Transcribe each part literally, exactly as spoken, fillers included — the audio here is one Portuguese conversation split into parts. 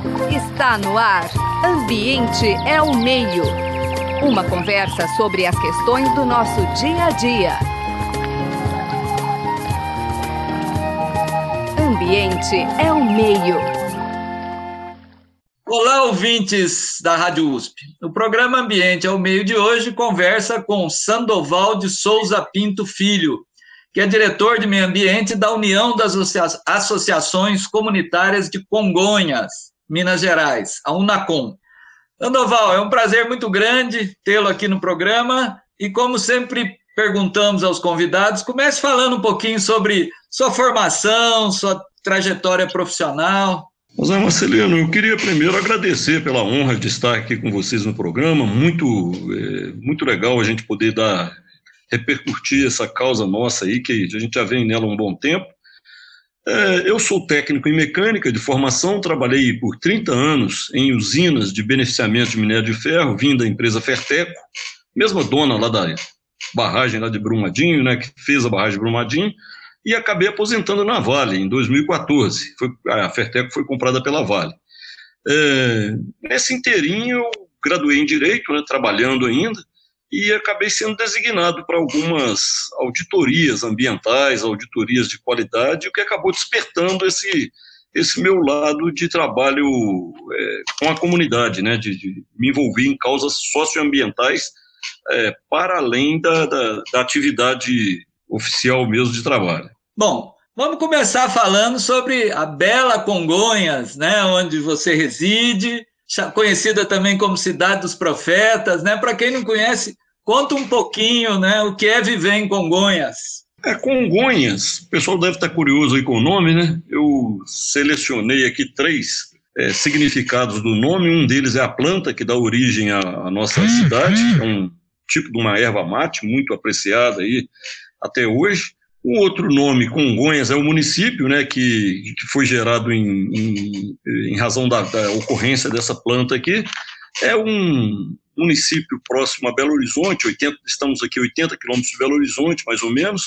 Está no ar. Ambiente é o meio. Uma conversa sobre as questões do nosso dia a dia. Ambiente é o meio. Olá, ouvintes da Rádio U S P. O programa Ambiente é o Meio de hoje conversa com Sandoval de Souza Pinto Filho, que é diretor de Meio Ambiente da União das Associações Comunitárias de Congonhas, Minas Gerais, a UNACOM. Sandoval, é um prazer muito grande tê-lo aqui no programa e, como sempre perguntamos aos convidados, comece falando um pouquinho sobre sua formação, sua trajetória profissional. José Marcelino, eu queria primeiro agradecer pela honra de estar aqui com vocês no programa. Muito, é, muito legal a gente poder dar, repercutir essa causa nossa aí, que a gente já vem nela há um bom tempo. É, eu sou técnico em mecânica de formação, trabalhei por trinta anos em usinas de beneficiamento de minério de ferro, vim da empresa Ferteco, mesma dona lá da barragem lá de Brumadinho, né, que fez a barragem de Brumadinho, e acabei aposentando na Vale em dois mil e quatorze. Foi, a Ferteco foi comprada pela Vale. É, nesse inteirinho eu graduei em Direito, né, trabalhando ainda, e acabei sendo designado para algumas auditorias ambientais, auditorias de qualidade, o que acabou despertando esse, esse meu lado de trabalho é, com a comunidade, né, de, de me envolver em causas socioambientais é, para além da, da, da atividade oficial mesmo de trabalho. Bom, vamos começar falando sobre a bela Congonhas, né, onde você reside, conhecida também como Cidade dos Profetas, né? Para quem não conhece, conta um pouquinho, né, o que é viver em Congonhas. É, Congonhas, o pessoal deve estar curioso aí com o nome, né? Eu selecionei aqui três é, significados do nome. Um deles é a planta que dá origem à, à nossa cidade, é um tipo de uma erva mate muito apreciada aí até hoje. O outro nome, Congonhas, é o município, né, que, que foi gerado em, em, em razão da, da ocorrência dessa planta aqui. É um município próximo a Belo Horizonte, oitenta, estamos aqui a oitenta quilômetros de Belo Horizonte, mais ou menos,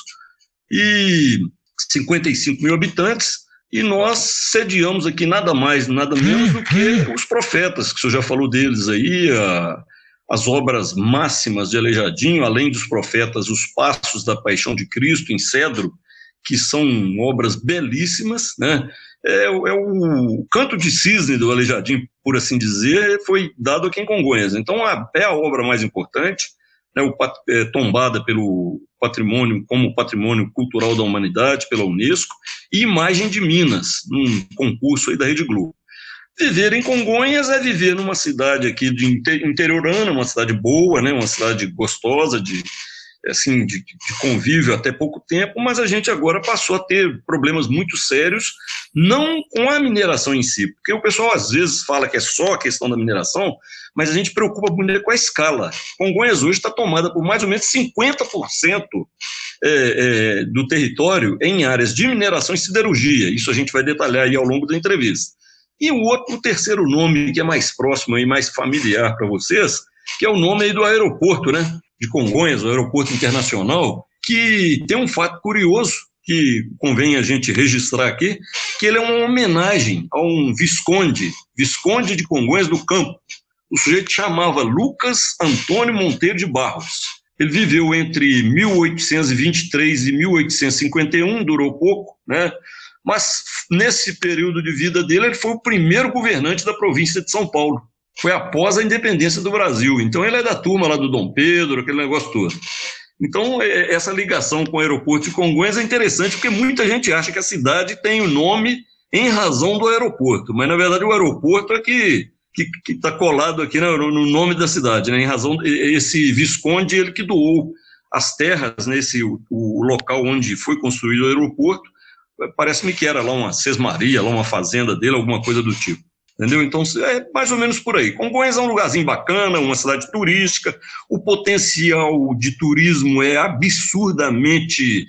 e cinquenta e cinco mil habitantes, e nós sediamos aqui nada mais, nada menos do que os profetas, que o senhor já falou deles aí, a... as obras máximas de Aleijadinho, além dos profetas, os Passos da Paixão de Cristo, em Cedro, que são obras belíssimas, né? É, é o Canto de Cisne do Aleijadinho, por assim dizer, foi dado aqui em Congonhas. Então, a, é a obra mais importante, né, o, é, tombada pelo patrimônio, como patrimônio cultural da humanidade, pela Unesco, e Imagem de Minas, num concurso aí da Rede Globo. Viver em Congonhas é viver numa cidade aqui de interiorana, uma cidade boa, né, uma cidade gostosa, de, assim, de, de convívio até pouco tempo, mas a gente agora passou a ter problemas muito sérios, não com a mineração em si, porque o pessoal às vezes fala que é só a questão da mineração, mas a gente preocupa muito com a escala. Congonhas hoje está tomada por mais ou menos cinquenta por cento é, é, do território em áreas de mineração e siderurgia. Isso a gente vai detalhar aí ao longo da entrevista. E o outro, o terceiro nome, que é mais próximo e mais familiar para vocês, que é o nome aí do aeroporto, né, de Congonhas, o aeroporto internacional, que tem um fato curioso, que convém a gente registrar aqui, que ele é uma homenagem a um visconde, visconde de Congonhas do Campo. O sujeito chamava Lucas Antônio Monteiro de Barros. Ele viveu entre mil oitocentos e vinte e três e mil oitocentos e cinquenta e um, durou pouco, né? Mas nesse período de vida dele, ele foi o primeiro governante da província de São Paulo. Foi após a independência do Brasil. Então ele é da turma lá do Dom Pedro, aquele negócio todo. Então essa ligação com o aeroporto de Congonhas é interessante, porque muita gente acha que a cidade tem o nome em razão do aeroporto, mas na verdade o aeroporto é que que está colado aqui, né, no nome da cidade, né, em razão esse visconde, ele que doou as terras nesse o, o local onde foi construído o aeroporto. Parece-me que era lá uma sesmaria, lá uma fazenda dele, alguma coisa do tipo, entendeu? Então é mais ou menos por aí. Congonhas é um lugarzinho bacana, uma cidade turística, o potencial de turismo é absurdamente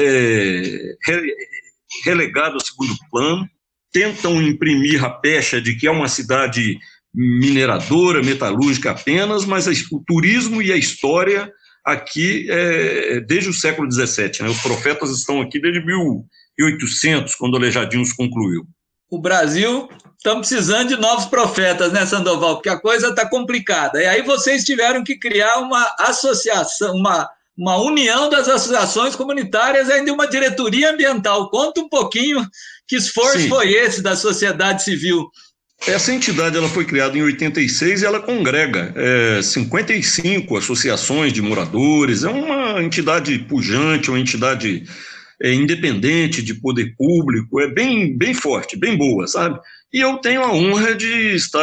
é, relegado ao segundo plano. Tentam imprimir a pecha de que é uma cidade mineradora, metalúrgica apenas, mas o turismo e a história aqui é desde o século dezessete, né? Os profetas estão aqui desde mil e oitocentos, quando Aleijadinho os concluiu. O Brasil, estamos precisando de novos profetas, né, Sandoval? Porque a coisa está complicada. E aí vocês tiveram que criar uma associação, uma, uma união das associações comunitárias e ainda uma diretoria ambiental. Conta um pouquinho que esforço Sim. foi esse da sociedade civil. Essa entidade ela foi criada em oitenta e seis e ela congrega é, cinquenta e cinco associações de moradores. É uma entidade pujante, uma entidade é, independente de poder público, é bem, bem forte, bem boa, sabe? E eu tenho a honra de estar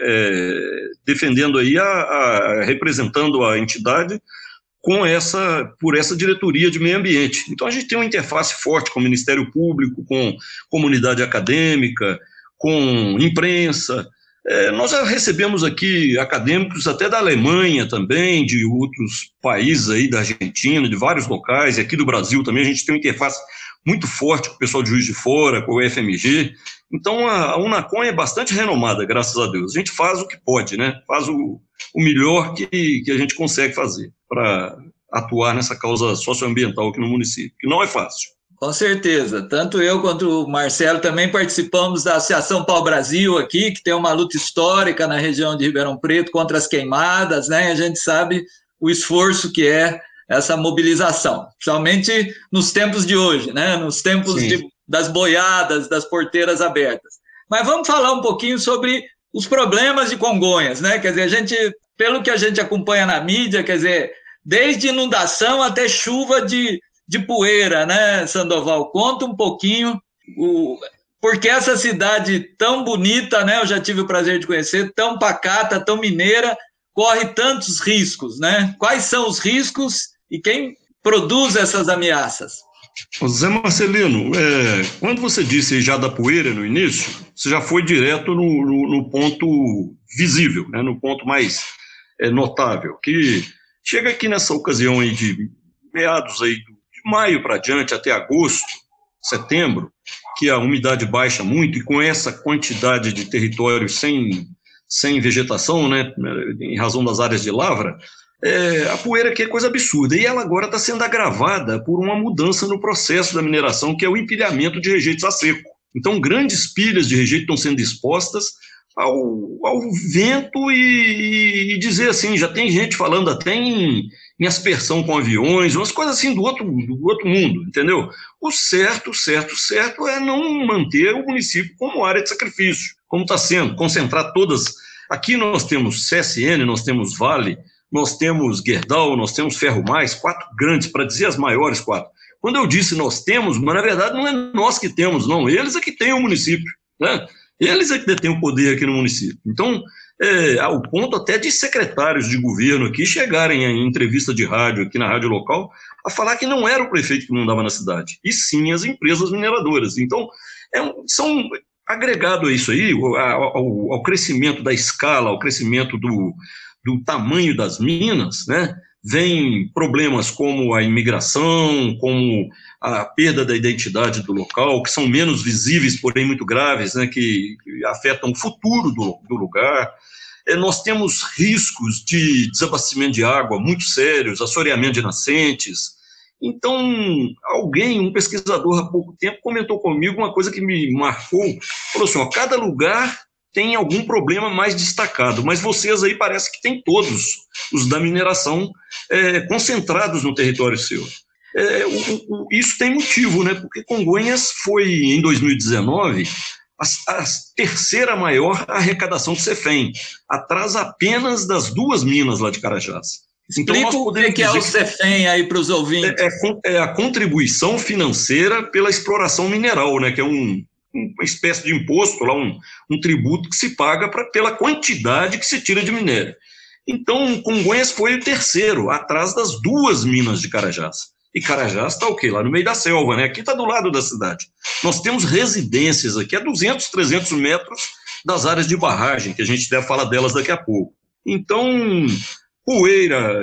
é, defendendo aí, a, a, representando a entidade com essa, por essa diretoria de meio ambiente. Então a gente tem uma interface forte com o Ministério Público, com comunidade acadêmica, com imprensa. É, nós já recebemos aqui acadêmicos até da Alemanha também, de outros países aí, da Argentina, de vários locais, e aqui do Brasil também. A gente tem uma interface muito forte com o pessoal de Juiz de Fora, com o F M G. Então a, a Unacom é bastante renomada, graças a Deus. A gente faz o que pode, né? Faz o, o melhor que, que a gente consegue fazer para atuar nessa causa socioambiental aqui no município, que não é fácil. Com certeza, tanto eu quanto o Marcelo também participamos da Associação Pau Brasil aqui, que tem uma luta histórica na região de Ribeirão Preto contra as queimadas, né? A gente sabe o esforço que é essa mobilização, principalmente nos tempos de hoje, né? Nos tempos de, das boiadas, das porteiras abertas. Mas vamos falar um pouquinho sobre os problemas de Congonhas, né? Quer dizer, a gente, pelo que a gente acompanha na mídia, quer dizer, desde inundação até chuva de de poeira, né, Sandoval? Conta um pouquinho o, porque essa cidade tão bonita, né, eu já tive o prazer de conhecer, tão pacata, tão mineira, corre tantos riscos, né? Quais são os riscos e quem produz essas ameaças? Zé Marcelino, é, quando você disse já da poeira no início, você já foi direto no, no, no ponto visível, né, no ponto mais é, notável, que chega aqui nessa ocasião aí de meados aí do maio para diante, até agosto, setembro, que a umidade baixa muito, e com essa quantidade de território sem, sem vegetação, né, em razão das áreas de lavra, é, a poeira aqui é coisa absurda. E ela agora está sendo agravada por uma mudança no processo da mineração, que é o empilhamento de rejeitos a seco. Então, grandes pilhas de rejeito estão sendo expostas ao, ao vento e, e dizer assim, já tem gente falando até em, em aspersão com aviões, umas coisas assim do outro, do outro mundo, entendeu? O certo, certo, certo é não manter o município como área de sacrifício, como está sendo, concentrar todas. Aqui nós temos C S N, nós temos Vale, nós temos Gerdau, nós temos Ferro Mais, quatro grandes, para dizer as maiores quatro. Quando eu disse nós temos, mas na verdade não é nós que temos, não, eles é que têm o município, né? Eles é que detêm o poder aqui no município. Então, é, ao ponto até de secretários de governo aqui chegarem em entrevista de rádio, aqui na rádio local, a falar que não era o prefeito que mandava na cidade, e sim as empresas mineradoras. Então, é, são agregado a isso aí, ao, ao, ao crescimento da escala, ao crescimento do, do tamanho das minas, né? Vem problemas como a imigração, como a perda da identidade do local, que são menos visíveis, porém muito graves, né, que, que afetam o futuro do, do lugar. É, nós temos riscos de desabastecimento de água muito sérios, assoreamento de nascentes. Então, alguém, um pesquisador há pouco tempo, comentou comigo uma coisa que me marcou, falou assim, ó, cada lugar tem algum problema mais destacado, mas vocês aí parece que tem todos os da mineração é, concentrados no território seu. É, o, o, isso tem motivo, né? Porque Congonhas foi, em dois mil e dezenove, a, a terceira maior arrecadação do Cefem, atrás apenas das duas minas lá de Carajás. Então, explica o que, que é o Cefem aí para os ouvintes. É, é, é a contribuição financeira pela exploração mineral, né? Que é um uma espécie de imposto, lá um, um tributo que se paga pra, pela quantidade que se tira de minério. Então, Congonhas foi o terceiro, atrás das duas minas de Carajás. E Carajás está o quê? Lá no meio da selva, né? Aqui está do lado da cidade. Nós temos residências aqui a duzentos, trezentos metros das áreas de barragem, que a gente deve falar delas daqui a pouco. Então, poeira,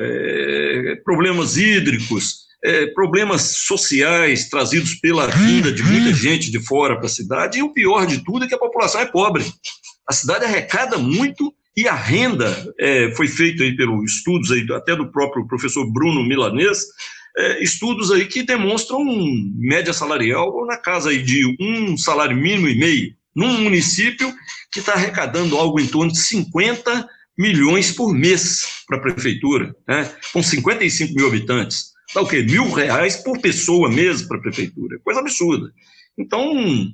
é, problemas hídricos, É, problemas sociais trazidos pela vinda de muita gente de fora para a cidade, e o pior de tudo é que a população é pobre. A cidade arrecada muito e a renda, é, foi feito aí pelos estudos aí, até do próprio professor Bruno Milanês, é, estudos aí que demonstram média salarial na casa aí de um salário mínimo e meio num município que está arrecadando algo em torno de cinquenta milhões por mês para a prefeitura, né? Com cinquenta e cinco mil habitantes. Dá o quê? Mil reais por pessoa mesmo para a prefeitura. Coisa absurda. Então,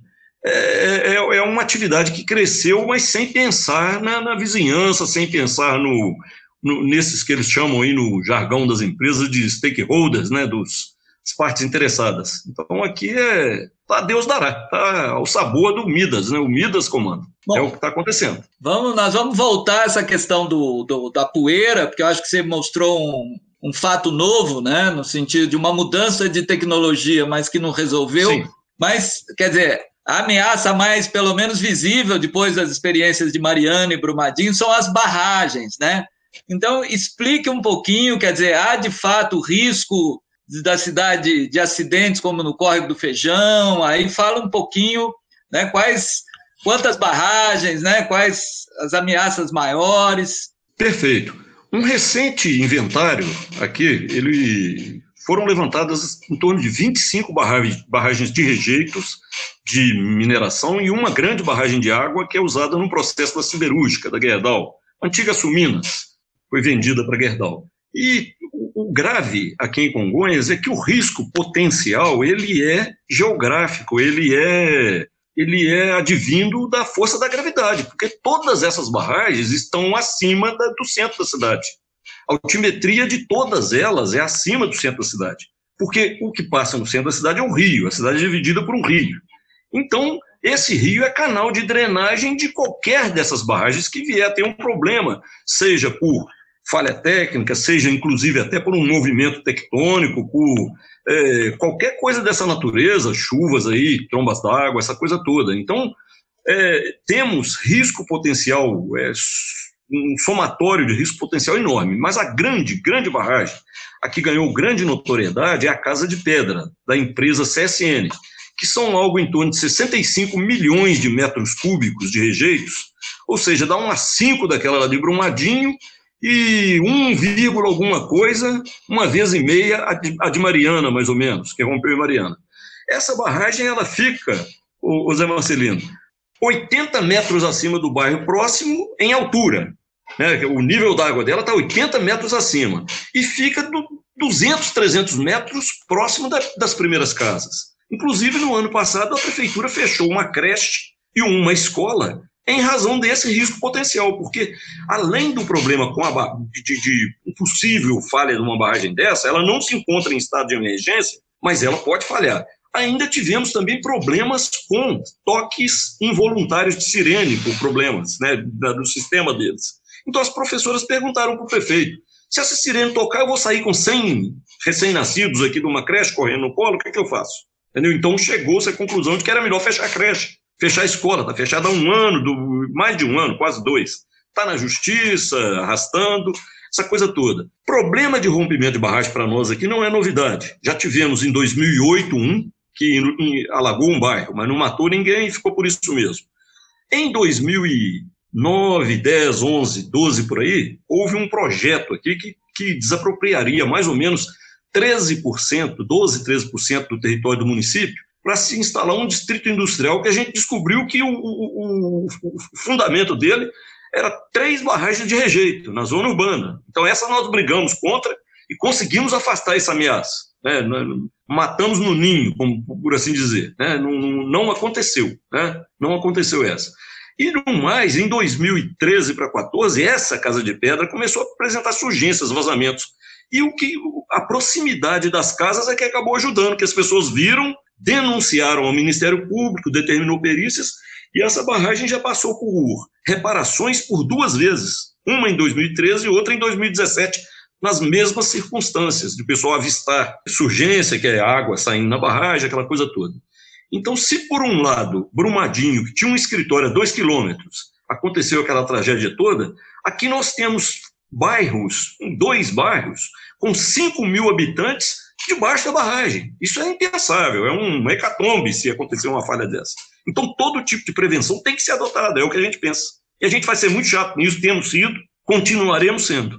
é, é, é uma atividade que cresceu, mas sem pensar na, na vizinhança, sem pensar no, no, nesses que eles chamam aí no jargão das empresas de stakeholders, né? Dos, das partes interessadas. Então, aqui é... Tá, Deus dará, tá ao sabor do Midas, né? O Midas comanda. Bom, é o que está acontecendo. Vamos, nós vamos voltar a essa questão do, do, da poeira, porque eu acho que você mostrou um, um fato novo, né? No sentido de uma mudança de tecnologia, mas que não resolveu. Sim. Mas, quer dizer, a ameaça mais, pelo menos visível, depois das experiências de Mariana e Brumadinho, são as barragens, né? Então, explique um pouquinho, quer dizer, há de fato risco da cidade de acidentes como no Córrego do Feijão, aí fala um pouquinho, né, quais, quantas barragens, né, quais as ameaças maiores. Perfeito. Um recente inventário aqui, ele foram levantadas em torno de vinte e cinco barragens, barragens de rejeitos de mineração e uma grande barragem de água que é usada no processo da siderúrgica, da Gerdau, antiga Suminas, foi vendida para a Gerdau. E o grave aqui em Congonhas é que o risco potencial, ele é geográfico, ele é, ele é advindo da força da gravidade, porque todas essas barragens estão acima da, do centro da cidade. A altimetria de todas elas é acima do centro da cidade, porque o que passa no centro da cidade é um rio, a cidade é dividida por um rio. Então, esse rio é canal de drenagem de qualquer dessas barragens que vier a ter um problema, seja por falha técnica, seja inclusive até por um movimento tectônico, por é, qualquer coisa dessa natureza, chuvas aí, trombas d'água, essa coisa toda. Então, é, temos risco potencial, é, um somatório de risco potencial enorme, mas a grande, grande barragem, a que ganhou grande notoriedade, é a Casa de Pedra, da empresa C S N, que são algo em torno de sessenta e cinco milhões de metros cúbicos de rejeitos, ou seja, dá umas cinco daquela lá de Brumadinho, e um vírgula alguma coisa, uma vez e meia, a de, a de Mariana, mais ou menos, que rompeu em Mariana. Essa barragem, ela fica, o, o Zé Marcelino, oitenta metros acima do bairro próximo em altura, né? O nível d'água dela está oitenta metros acima, e fica do, duzentos, trezentos metros próximo da, das primeiras casas. Inclusive, no ano passado, a prefeitura fechou uma creche e uma escola em razão desse risco potencial, porque além do problema com a de, de possível falha de uma barragem dessa, ela não se encontra em estado de emergência, mas ela pode falhar. Ainda tivemos também problemas com toques involuntários de sirene, por problemas, né, do sistema deles. Então as professoras perguntaram para o prefeito, se essa sirene tocar, eu vou sair com cem recém-nascidos aqui de uma creche correndo no colo, o que, é que eu faço? Entendeu? Então chegou-se à conclusão de que era melhor fechar a creche. Fechar a escola, está fechada há um ano, do, mais de um ano, quase dois. Está na justiça, arrastando, essa coisa toda. Problema de rompimento de barragem para nós aqui não é novidade. Já tivemos em dois mil e oito um, que em, alagou um bairro, mas não matou ninguém e ficou por isso mesmo. Em dois mil e nove, dez, onze, doze, por aí, houve um projeto aqui que, que desapropriaria mais ou menos treze por cento, doze, treze por cento do território do município, para se instalar um distrito industrial que a gente descobriu que o, o, o fundamento dele era três barragens de rejeito na zona urbana. Então essa nós brigamos contra e conseguimos afastar essa ameaça, né? Matamos no ninho, como, por assim dizer, né? não, não aconteceu, né? não aconteceu essa. E no mais, em dois mil e treze para quatorze, essa Casa de Pedra começou a apresentar surgências, vazamentos, e o que a proximidade das casas é que acabou ajudando, que as pessoas viram, denunciaram ao Ministério Público, determinou perícias, e essa barragem já passou por reparações por duas vezes, uma em dois mil e treze e outra em dois mil e dezessete, nas mesmas circunstâncias, de o pessoal avistar surgência, que é água saindo na barragem, aquela coisa toda. Então, se por um lado, Brumadinho, que tinha um escritório a dois quilômetros, aconteceu aquela tragédia toda, aqui nós temos bairros, dois bairros, com cinco mil habitantes, debaixo da barragem. Isso é impensável, é um hecatombe se acontecer uma falha dessa. Então, todo tipo de prevenção tem que ser adotado, é o que a gente pensa. E a gente vai ser muito chato nisso, temos sido, continuaremos sendo.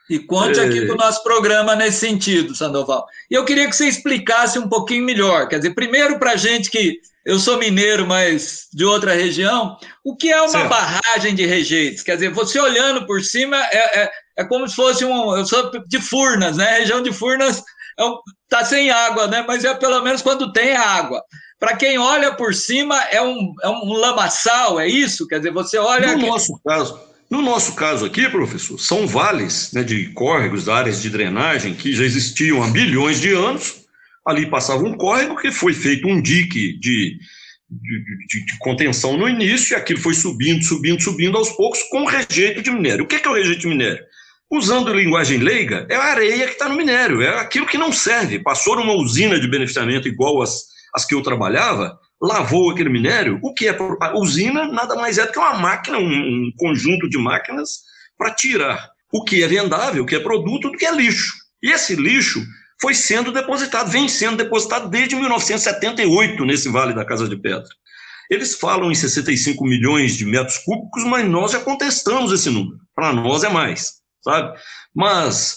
E conte é... aqui com o nosso programa nesse sentido, Sandoval. E eu queria que você explicasse um pouquinho melhor, quer dizer, primeiro para a gente que eu sou mineiro, mas de outra região, o que é uma certo. barragem de rejeitos? Quer dizer, você olhando por cima, é, é, é como se fosse um... Eu sou de Furnas, né? A região de Furnas está é um, tá sem água, né? Mas é pelo menos quando tem água. Para quem olha por cima, é um, é um lamaçal, é isso? Quer dizer, você olha... No nosso caso, no nosso caso aqui, professor, são vales, né, de córregos, áreas de drenagem que já existiam há bilhões de anos. Ali passava um córrego que foi feito um dique de, de, de, de contenção no início, e aquilo foi subindo, subindo, subindo aos poucos com rejeito de minério. O que é, que é o rejeito de minério? Usando linguagem leiga, é a areia que está no minério, é aquilo que não serve. Passou numa usina de beneficiamento igual as, as que eu trabalhava, lavou aquele minério. O que é a usina? Nada mais é do que uma máquina, um, um conjunto de máquinas para tirar o que é vendável, o que é produto, do que é lixo. E esse lixo foi sendo depositado, vem sendo depositado desde mil novecentos e setenta e oito nesse Vale da Casa de Pedra. Eles falam em sessenta e cinco milhões de metros cúbicos, mas nós já contestamos esse número. Para nós é mais, sabe? Mas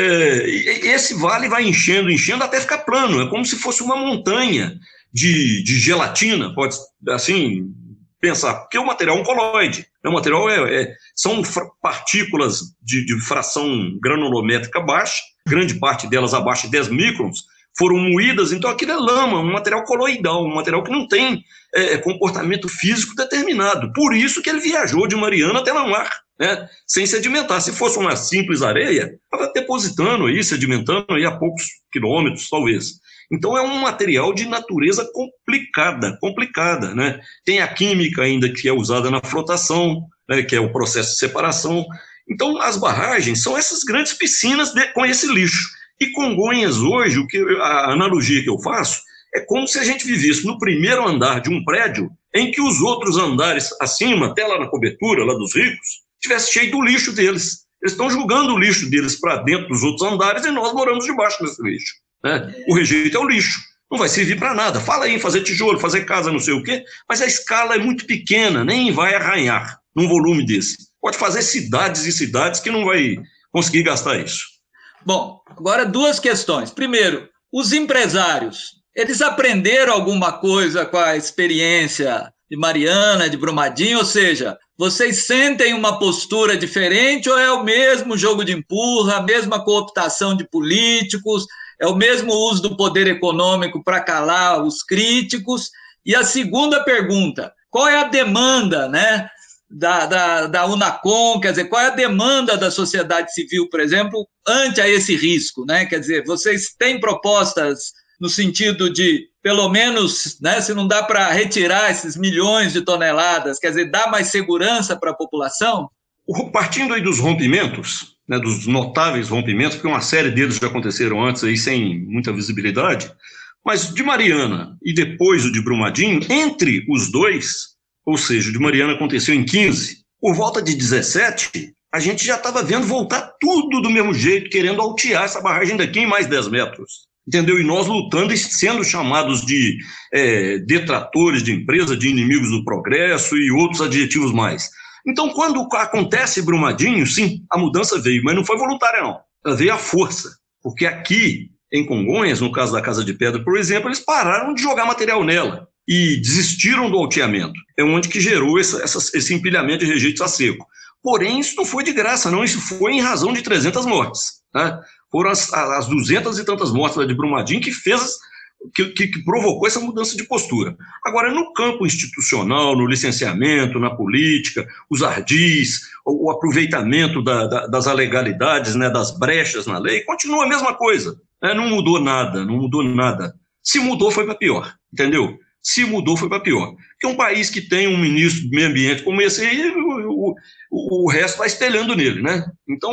é, esse vale vai enchendo, enchendo até ficar plano. É como se fosse uma montanha de, de gelatina, pode assim pensar, porque o material é um coloide. O material é, é, são partículas de, de fração granulométrica baixa, grande parte delas abaixo de dez microns, foram moídas, então aquilo é lama, um material coloidal, um material que não tem é, comportamento físico determinado. Por isso que ele viajou de Mariana até no mar, né, sem sedimentar. Se fosse uma simples areia, estava depositando aí, sedimentando aí a poucos quilômetros, talvez. Então é um material de natureza complicada, complicada, né? Tem a química ainda que é usada na flotação, né, que é o processo de separação. Então as barragens são essas grandes piscinas de, com esse lixo. E Congonhas hoje, o que, a analogia que eu faço, é como se a gente vivesse no primeiro andar de um prédio em que os outros andares acima, até lá na cobertura, lá dos ricos, estivesse cheio do lixo deles. Eles estão jogando o lixo deles para dentro dos outros andares e nós moramos debaixo desse lixo. Né? O rejeito é o lixo, não vai servir para nada. Fala aí em fazer tijolo, fazer casa, não sei o quê, mas a escala é muito pequena, nem vai arranhar num volume desse. Pode fazer cidades e cidades que não vai conseguir gastar isso. Bom, agora duas questões. Primeiro, os empresários, eles aprenderam alguma coisa com a experiência de Mariana, de Brumadinho, ou seja, vocês sentem uma postura diferente ou é o mesmo jogo de empurra, a mesma cooptação de políticos, é o mesmo uso do poder econômico para calar os críticos? E a segunda pergunta, qual é a demanda, né, da, da, da Unacom, quer dizer, qual é a demanda da sociedade civil, por exemplo, ante a esse risco, né? Quer dizer, vocês têm propostas no sentido de, pelo menos, né, se não dá para retirar esses milhões de toneladas, quer dizer, dar mais segurança para a população? Partindo aí dos rompimentos, né, dos notáveis rompimentos, porque uma série deles já aconteceram antes aí sem muita visibilidade, mas de Mariana e depois o de Brumadinho, entre os dois, ou seja, o de Mariana aconteceu em quinze, por volta de dezessete, a gente já estava vendo voltar tudo do mesmo jeito, querendo altear essa barragem daqui em mais dez metros. Entendeu? E nós lutando e sendo chamados de é, detratores de empresa, de inimigos do progresso e outros adjetivos mais. Então, quando acontece Brumadinho, sim, a mudança veio, mas não foi voluntária, não. Ela veio à força, porque aqui em Congonhas, no caso da Casa de Pedra, por exemplo, eles pararam de jogar material nela e desistiram do alteamento. É onde que gerou essa, essa, esse empilhamento de rejeitos a seco. Porém, isso não foi de graça, não. Isso foi em razão de trezentas mortes. Né? Foram as, as duzentas e tantas mortes lá de Brumadinho que fez, que, que, que provocou essa mudança de postura. Agora, no campo institucional, no licenciamento, na política, os ardis, o, o aproveitamento da, da, das alegalidades, né, das brechas na lei, continua a mesma coisa. Né? Não mudou nada, não mudou nada. Se mudou, foi para pior, entendeu? Se mudou, foi para pior. Porque um país que tem um ministro do meio ambiente como esse aí, o, o, o resto vai espelhando nele, né? Então,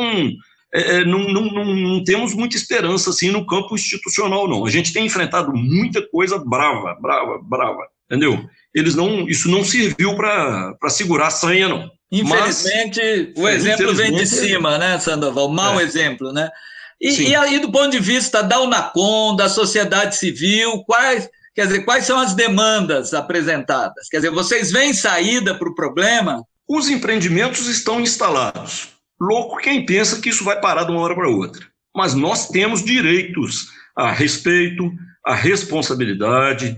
é, não, não, não, não temos muita esperança assim no campo institucional, não. A gente tem enfrentado muita coisa brava, brava, brava, entendeu? Eles não, isso não serviu para segurar a sanha, não. Infelizmente, Mas, o exemplo vem de cima, né, Sandoval? Mau é. exemplo, né? E, e aí, do ponto de vista da Unacom, da sociedade civil, quais... Quer dizer, quais são as demandas apresentadas? Quer dizer, vocês veem saída para o problema? Os empreendimentos estão instalados. Louco quem pensa que isso vai parar de uma hora para outra. Mas nós temos direitos a respeito, a responsabilidade,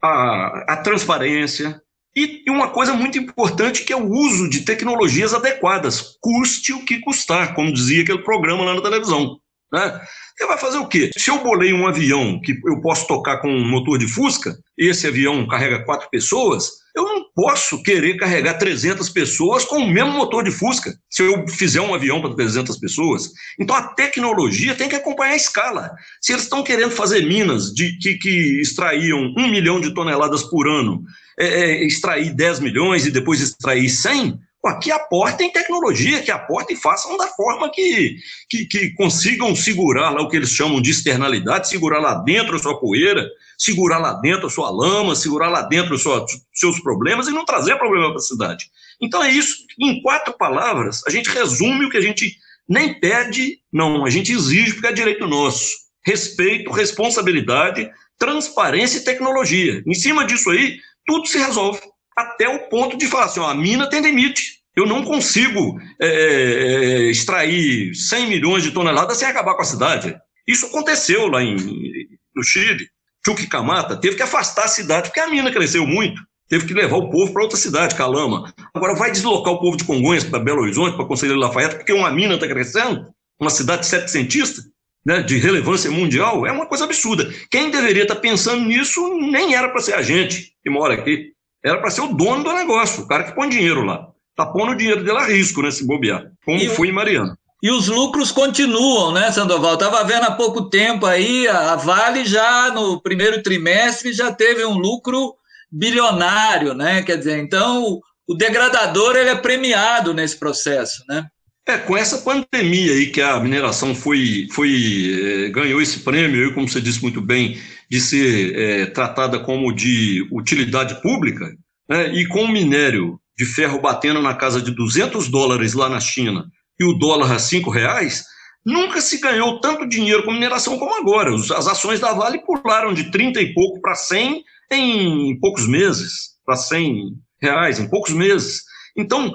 a, a transparência e, e uma coisa muito importante que é o uso de tecnologias adequadas, custe o que custar, como dizia aquele programa lá na televisão, né? Você vai fazer o quê? Se eu bolei um avião que eu posso tocar com um motor de Fusca, e esse avião carrega quatro pessoas, eu não posso querer carregar trezentas pessoas com o mesmo motor de Fusca, se eu fizer um avião para trezentas pessoas. Então a tecnologia tem que acompanhar a escala. Se eles estão querendo fazer minas de, que, que extraíam um milhão de toneladas por ano, é, é, extrair dez milhões e depois extrair cem, que aportem tecnologia, que aportem e façam da forma que, que, que consigam segurar lá o que eles chamam de externalidade, segurar lá dentro a sua poeira, segurar lá dentro a sua lama, segurar lá dentro os seus problemas e não trazer problema para a cidade. Então é isso, em quatro palavras, a gente resume o que a gente nem pede, não, a gente exige porque é direito nosso. Respeito, responsabilidade, transparência e tecnologia. Em cima disso aí, tudo se resolve. Até o ponto de falar assim, ó, a mina tem limite. Eu não consigo é, extrair cem milhões de toneladas sem acabar com a cidade. Isso aconteceu lá em, no Chile. Chuquicamata teve que afastar a cidade, porque a mina cresceu muito. Teve que levar o povo para outra cidade, Calama. Agora vai deslocar o povo de Congonhas para Belo Horizonte, para Conselheiro Lafayette, porque uma mina está crescendo, uma cidade setecentista, né, de relevância mundial, é uma coisa absurda. Quem deveria estar pensando nisso nem era para ser a gente que mora aqui. Era para ser o dono do negócio, o cara que põe dinheiro lá. Está pondo o dinheiro dele a risco, né, se bobear, como e foi em Mariana. E os lucros continuam, né, Sandoval? Estava vendo há pouco tempo aí, a Vale já no primeiro trimestre já teve um lucro bilionário, né? Quer dizer, então o degradador ele é premiado nesse processo, né? É, com essa pandemia aí que a mineração foi, foi, é, ganhou esse prêmio, aí, como você disse muito bem, de ser é, tratada como de utilidade pública, né, e com o minério de ferro batendo na casa de duzentos dólares lá na China e o dólar a cinco reais, nunca se ganhou tanto dinheiro com mineração como agora. As ações da Vale pularam de trinta e pouco para cem em poucos meses, para cem reais em poucos meses. Então,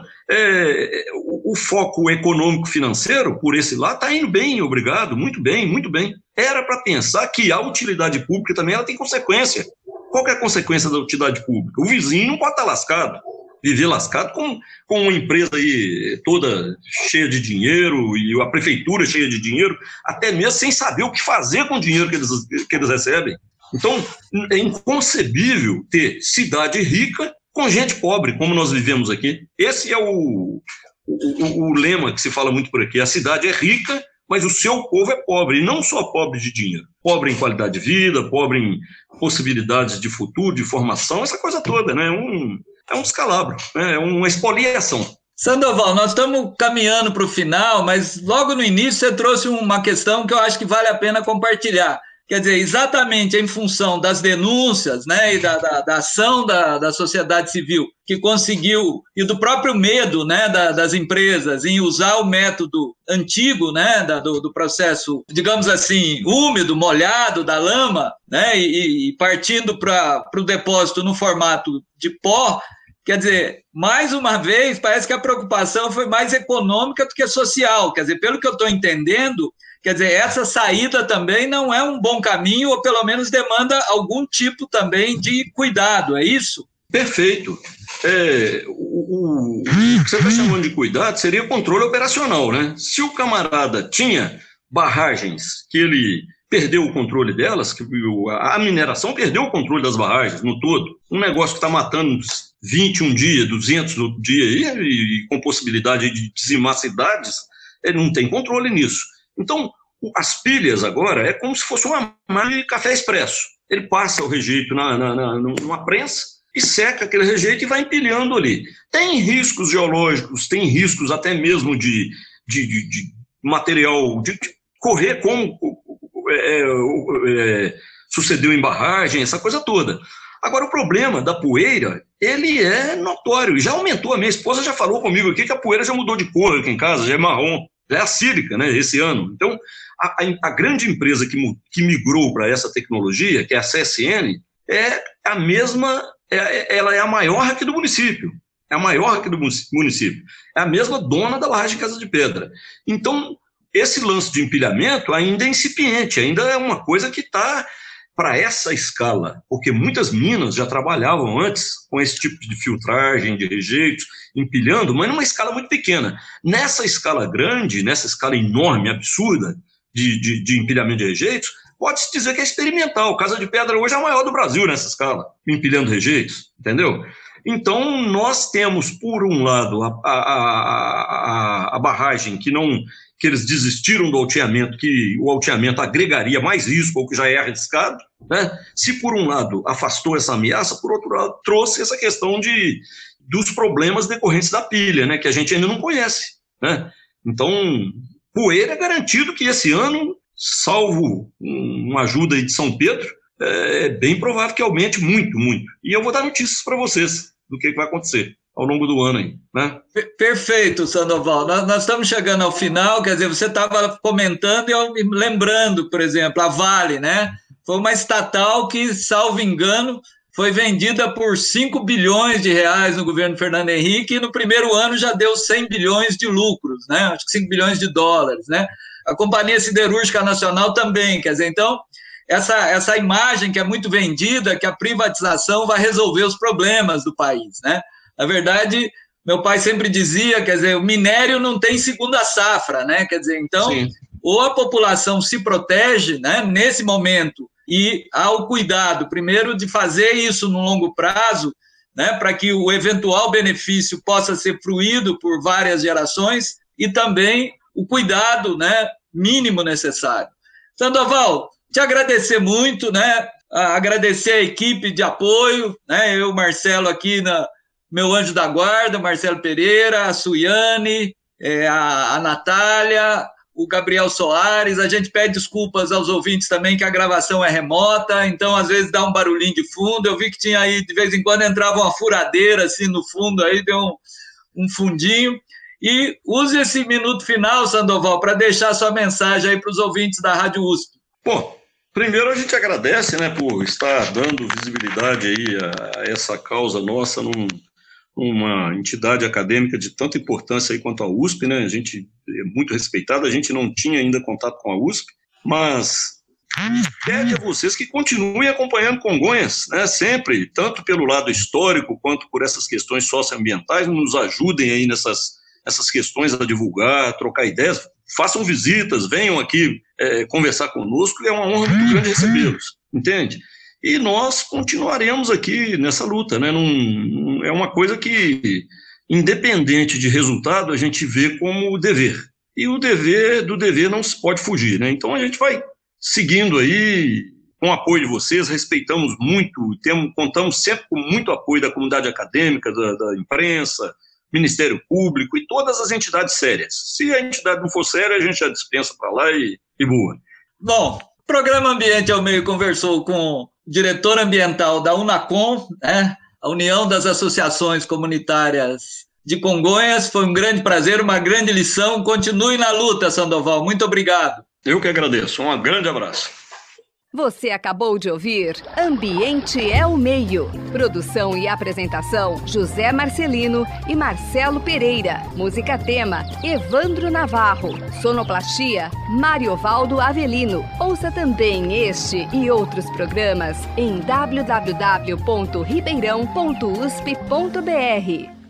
é, o, o foco econômico-financeiro, por esse lado, está indo bem, obrigado, muito bem, muito bem. Era para pensar que a utilidade pública também ela tem consequência. Qual que é a consequência da utilidade pública? O vizinho não pode estar lascado, viver lascado com, com uma empresa aí toda cheia de dinheiro e a prefeitura cheia de dinheiro, até mesmo sem saber o que fazer com o dinheiro que eles, que eles recebem. Então, é inconcebível ter cidade rica com gente pobre, como nós vivemos aqui. Esse é o, o, o lema que se fala muito por aqui. A cidade é rica, mas o seu povo é pobre, e não só pobre de dinheiro. Pobre em qualidade de vida, pobre em possibilidades de futuro, de formação, essa coisa toda, né? Um, é um descalabro, né? É uma expoliação. Sandoval, nós estamos caminhando para o final, mas logo no início você trouxe uma questão que eu acho que vale a pena compartilhar. Quer dizer, exatamente em função das denúncias, né, e da, da, da ação da, da sociedade civil, que conseguiu, e do próprio medo, né, da, das empresas em usar o método antigo, né, da, do, do processo, digamos assim, úmido, molhado, da lama, né, e, e partindo para o depósito no formato de pó. Quer dizer, mais uma vez, parece que a preocupação foi mais econômica do que social. Quer dizer, pelo que eu estou entendendo, quer dizer, essa saída também não é um bom caminho, ou pelo menos demanda algum tipo também de cuidado, é isso? Perfeito. É, o, o, o que você está chamando de cuidado seria o controle operacional, né? Se o camarada tinha barragens que ele perdeu o controle delas, que a mineração perdeu o controle das barragens no todo, um negócio que está matando vinte um dia, duzentos no dia, e, e com possibilidade de dizimar cidades, ele não tem controle nisso. Então, as pilhas agora é como se fosse uma máquina de café expresso. Ele passa o rejeito na, na, na, numa prensa e seca aquele rejeito e vai empilhando ali. Tem riscos geológicos, tem riscos até mesmo de, de, de, de material, de, de correr como é, é, sucedeu em barragem, essa coisa toda. Agora, o problema da poeira, ele é notório, já aumentou. A minha esposa já falou comigo aqui que a poeira já mudou de cor aqui em casa, já é marrom. É a Sílica, né, esse ano. Então, a, a, a grande empresa que, que migrou para essa tecnologia, que é a C S N, é a mesma, é, ela é a maior aqui do município. é a maior aqui do município, é a mesma dona da barragem Casa de Pedra. Então, esse lance de empilhamento ainda é incipiente, ainda é uma coisa que está para essa escala, porque muitas minas já trabalhavam antes com esse tipo de filtragem, de rejeitos, empilhando, mas numa escala muito pequena. Nessa escala grande, nessa escala enorme, absurda, de, de, de empilhamento de rejeitos, pode-se dizer que é experimental. Casa de Pedra hoje é a maior do Brasil nessa escala, empilhando rejeitos, entendeu? Então, nós temos, por um lado, a, a, a, a barragem que não... que eles desistiram do alteamento, que o alteamento agregaria mais risco ao que já é arriscado, né? Se por um lado afastou essa ameaça, por outro lado trouxe essa questão de, dos problemas decorrentes da pilha, né? Que a gente ainda não conhece, né? Então, poeira é garantido que esse ano, salvo uma ajuda aí de São Pedro, é bem provável que aumente muito, muito. E eu vou dar notícias para vocês do que vai acontecer ao longo do ano aí, né? Perfeito, Sandoval. Nós, nós estamos chegando ao final, quer dizer, você estava comentando e eu, lembrando, por exemplo, a Vale, né? Foi uma estatal que, salvo engano, foi vendida por cinco bilhões de reais no governo Fernando Henrique e no primeiro ano já deu cem bilhões de lucros, né? Acho que cinco bilhões de dólares, né? A Companhia Siderúrgica Nacional também, quer dizer, então, essa, essa imagem que é muito vendida, que a privatização vai resolver os problemas do país, né? Na verdade, meu pai sempre dizia, quer dizer, o minério não tem segunda safra, né? Quer dizer, então, sim, ou a população se protege, né, nesse momento e há o cuidado, primeiro, de fazer isso no longo prazo, né, para que o eventual benefício possa ser fruído por várias gerações e também o cuidado, né, mínimo necessário. Sandoval, te agradecer muito, né, agradecer a equipe de apoio, né, eu, Marcelo, aqui na... meu anjo da guarda, Marcelo Pereira, a Suiane, é, a, a Natália, o Gabriel Soares. A gente pede desculpas aos ouvintes também, que a gravação é remota, então às vezes dá um barulhinho de fundo. Eu vi que tinha aí, de vez em quando, entrava uma furadeira assim no fundo, aí deu um, um fundinho. E use esse minuto final, Sandoval, para deixar sua mensagem aí para os ouvintes da Rádio U S P. Bom, primeiro a gente agradece, né, por estar dando visibilidade aí a, a essa causa nossa num... uma entidade acadêmica de tanta importância aí quanto a U S P, né? A gente é muito respeitado, a gente não tinha ainda contato com a U S P, mas pede a vocês que continuem acompanhando Congonhas, né? Sempre, tanto pelo lado histórico quanto por essas questões socioambientais, nos ajudem aí nessas, nessas questões a divulgar, a trocar ideias, façam visitas, venham aqui é, conversar conosco, é uma honra muito grande recebê-los, entende? E nós continuaremos aqui nessa luta, né? Num, é uma coisa que, independente de resultado, a gente vê como dever. E o dever, do dever não se pode fugir, né? Então a gente vai seguindo aí, com o apoio de vocês, respeitamos muito, temos, contamos sempre com muito apoio da comunidade acadêmica, da, da imprensa, Ministério Público e todas as entidades sérias. Se a entidade não for séria, a gente já dispensa para lá e, e boa. Bom, o Programa Ambiente ao Meio conversou com diretor ambiental da UNACOM, né, a União das Associações Comunitárias de Congonhas. Foi um grande prazer, uma grande lição. Continue na luta, Sandoval. Muito obrigado. Eu que agradeço. Um grande abraço. Você acabou de ouvir Ambiente é o Meio. Produção e apresentação, José Marcelino e Marcelo Pereira. Música tema, Evandro Navarro. Sonoplastia, Mariovaldo Avelino. Ouça também este e outros programas em w w w ponto ribeirão ponto u s p ponto b r.